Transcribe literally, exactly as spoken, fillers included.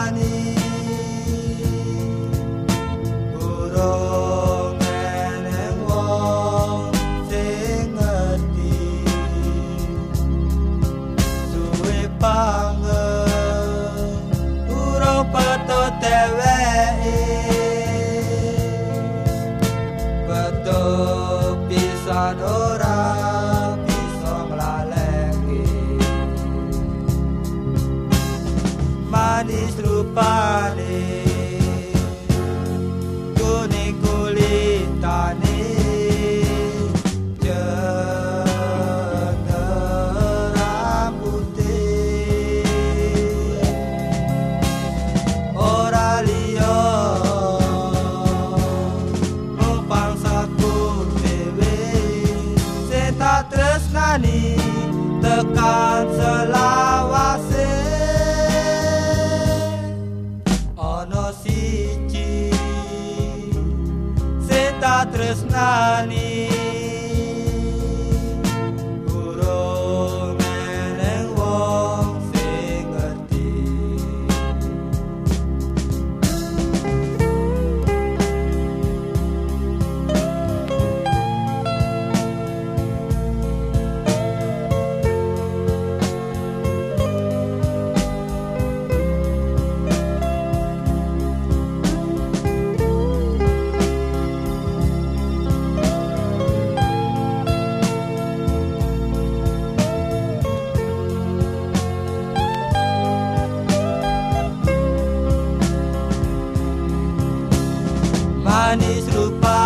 nani urung eneng wong sing ngerti suwe pangen urung patut dheweke betul pisan ora bisa nglaleki manis rupane kuning kulitane jener rambutih ora liya mung pangsaku dhewe sing tak tresnani tekan selawase ana siji sing tak tresnani urung eneng wong sing ngerti manis rupa